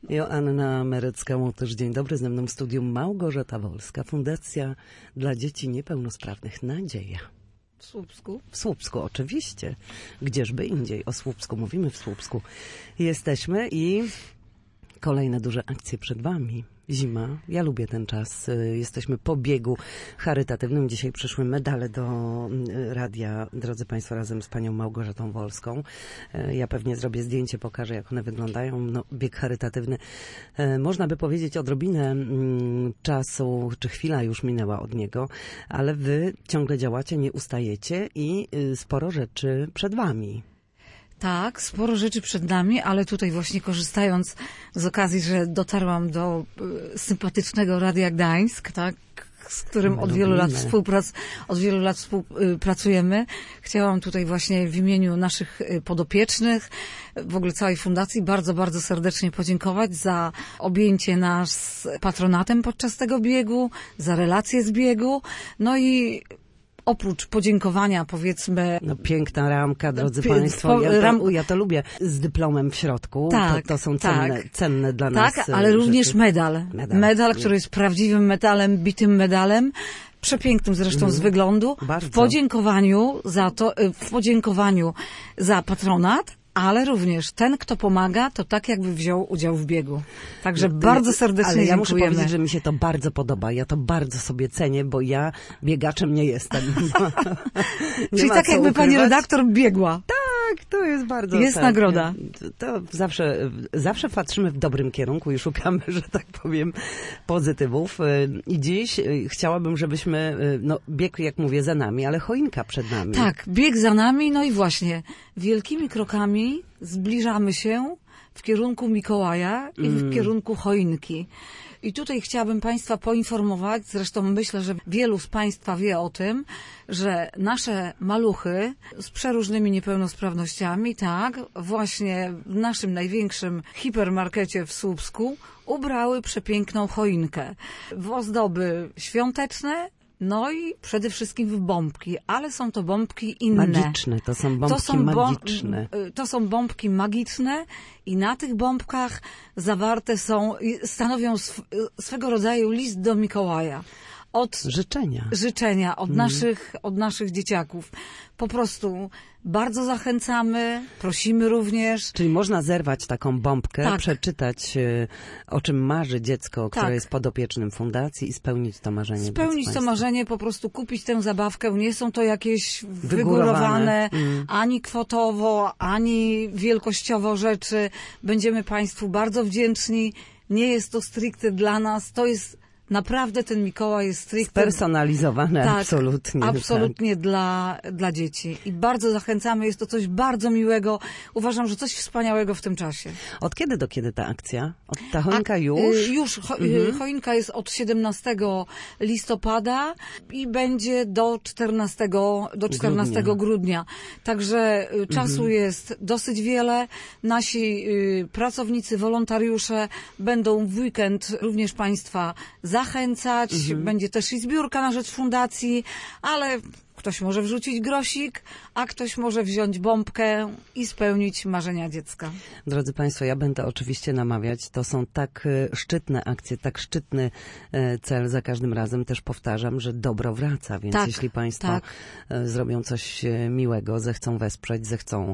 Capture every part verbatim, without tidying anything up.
Joanna Merecka-Łotysz, dzień dobry. Ze mną w studiu Małgorzata Wolska, Fundacja dla Dzieci Niepełnosprawnych Nadzieja. W Słupsku? W Słupsku, oczywiście. Gdzieżby indziej. O Słupsku mówimy w Słupsku. Jesteśmy i kolejne duże akcje przed wami. Zima. Ja lubię ten czas. Jesteśmy po biegu charytatywnym. Dzisiaj przyszły medale do radia, drodzy Państwo, razem z panią Małgorzatą Wolską. Ja pewnie zrobię zdjęcie, pokażę, jak one wyglądają. No, bieg charytatywny. Można by powiedzieć, odrobinę czasu, czy chwila już minęła od niego, ale wy ciągle działacie, nie ustajecie i sporo rzeczy przed wami. Tak, sporo rzeczy przed nami, ale tutaj właśnie korzystając z okazji, że dotarłam do y, sympatycznego Radia Gdańsk, tak, z którym od wielu lat współprac, od wielu lat współpracujemy. Chciałam tutaj właśnie w imieniu naszych podopiecznych, w ogóle całej fundacji bardzo, bardzo serdecznie podziękować za objęcie nas patronatem podczas tego biegu, za relacje z biegu, no i oprócz podziękowania, powiedzmy... No piękna ramka, drodzy Pi- Państwo. Ja to, ram... ja to lubię. Z dyplomem w środku. Tak, to, to są cenne, tak. cenne dla nas Tak, ale również rzeczy. medal. Medal, medal który jest prawdziwym medalem, bitym medalem. Przepięknym zresztą mm. z wyglądu. Bardzo. W podziękowaniu za to, w podziękowaniu za patronat, ale również ten, kto pomaga, to tak jakby wziął udział w biegu. Także no, bardzo serdecznie ale ja dziękujemy. muszę powiedzieć, że mi się to bardzo podoba. Ja to bardzo sobie cenię, bo ja biegaczem nie jestem. nie Czyli tak jakby ukrywać. Pani redaktor biegła. Tak, to jest bardzo... Jest tak, nagroda. To zawsze, zawsze patrzymy w dobrym kierunku i szukamy, że tak powiem, pozytywów. I dziś chciałabym, żebyśmy, no bieg, jak mówię, za nami, ale choinka przed nami. Tak, bieg za nami, no i właśnie wielkimi krokami zbliżamy się w kierunku Mikołaja i w mm. kierunku choinki. I tutaj chciałabym Państwa poinformować, zresztą myślę, że wielu z Państwa wie o tym, że nasze maluchy z przeróżnymi niepełnosprawnościami, tak, właśnie w naszym największym hipermarkecie w Słupsku ubrały przepiękną choinkę w ozdoby świąteczne, no i przede wszystkim w bombki, ale są to bombki inne. Magiczne, to są bombki to są magiczne. Bom- to są bombki magiczne i na tych bombkach zawarte są, stanowią sw- swego rodzaju list do Mikołaja. Od życzenia. Życzenia od, mm. naszych, od naszych dzieciaków. Po prostu bardzo zachęcamy, prosimy również. Czyli można zerwać taką bombkę, tak. przeczytać, o czym marzy dziecko, które tak. jest podopiecznym fundacji i spełnić to marzenie. Spełnić to marzenie, po prostu kupić tę zabawkę. Nie są to jakieś wygórowane, wygórowane mm. ani kwotowo, ani wielkościowo rzeczy. Będziemy Państwu bardzo wdzięczni. Nie jest to stricte dla nas, to jest naprawdę ten Mikołaj jest stricte... Spersonalizowane, tak, absolutnie. Absolutnie tak. dla, dla dzieci. I bardzo zachęcamy, jest to coś bardzo miłego. Uważam, że coś wspaniałego w tym czasie. Od kiedy do kiedy ta akcja? Od ta choinka A, już? Już. Cho, mhm. Choinka jest od siedemnastego listopada i będzie do czternastego, do czternastego grudnia. grudnia. Także czasu mhm. jest dosyć wiele. Nasi y, pracownicy, wolontariusze będą w weekend również Państwa za zachęcać, mhm. będzie też i zbiórka na rzecz fundacji, ale ktoś może wrzucić grosik, a ktoś może wziąć bombkę i spełnić marzenia dziecka. Drodzy Państwo, ja będę oczywiście namawiać. To są tak szczytne akcje, tak szczytny cel za każdym razem. Też powtarzam, że dobro wraca, więc tak, jeśli Państwo tak. zrobią coś miłego, zechcą wesprzeć, zechcą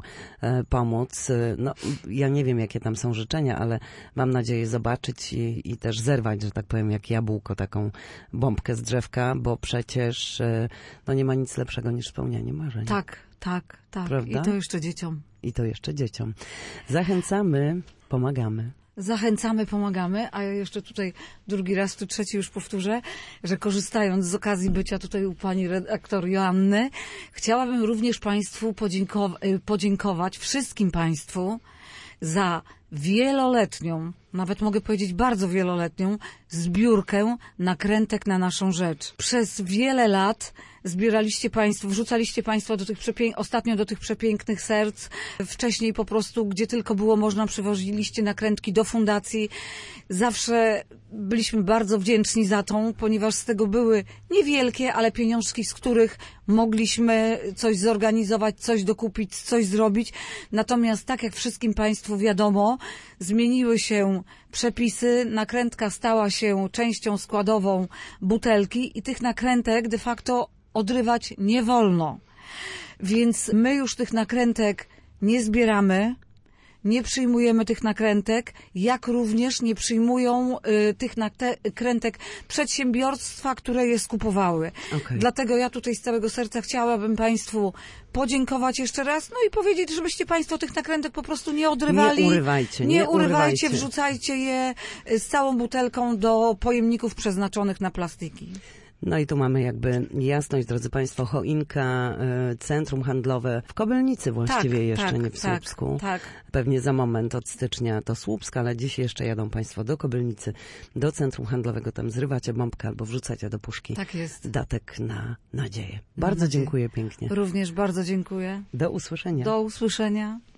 pomóc. No, ja nie wiem, jakie tam są życzenia, ale mam nadzieję zobaczyć i, i też zerwać, że tak powiem, jak jabłko, taką bombkę z drzewka, bo przecież no, nie ma nic lepszego niż spełnianie marzeń. Tak, tak, tak. Prawda? I to jeszcze dzieciom. I to jeszcze dzieciom. Zachęcamy, pomagamy. Zachęcamy, pomagamy, a ja jeszcze tutaj drugi raz, tu trzeci już powtórzę, że korzystając z okazji bycia tutaj u pani redaktor Joanny, chciałabym również Państwu podziękow- podziękować, wszystkim Państwu za wieloletnią, nawet mogę powiedzieć bardzo wieloletnią, zbiórkę nakrętek na naszą rzecz. Przez wiele lat zbieraliście Państwo, wrzucaliście Państwo do tych przepię- ostatnio do tych przepięknych serc. Wcześniej po prostu, gdzie tylko było można, przywoziliście nakrętki do fundacji. Zawsze byliśmy bardzo wdzięczni za tą, ponieważ z tego były niewielkie, ale pieniążki, z których mogliśmy coś zorganizować, coś dokupić, coś zrobić. Natomiast tak jak wszystkim Państwu wiadomo, zmieniło. Zmieniły się przepisy, nakrętka stała się częścią składową butelki i tych nakrętek de facto odrywać nie wolno. Więc my już tych nakrętek nie zbieramy, nie przyjmujemy tych nakrętek, jak również nie przyjmują y, tych nakrętek przedsiębiorstwa, które je skupowały. Okay. Dlatego ja tutaj z całego serca chciałabym Państwu podziękować jeszcze raz, no i powiedzieć, żebyście Państwo tych nakrętek po prostu nie odrywali. Nie urywajcie. Nie, nie urywajcie, urywajcie, wrzucajcie je z całą butelką do pojemników przeznaczonych na plastiki. No i tu mamy jakby jasność, drodzy Państwo, choinka, y, centrum handlowe w Kobylnicy właściwie tak, jeszcze, tak, nie w tak, Słupsku. tak. Pewnie za moment od stycznia to Słupsk, ale dziś jeszcze jadą Państwo do Kobylnicy, do centrum handlowego, tam zrywacie bombkę albo wrzucacie do puszki. Tak jest. Datek na nadzieję. Bardzo nadzieję. dziękuję pięknie. Również bardzo dziękuję. Do usłyszenia. Do usłyszenia.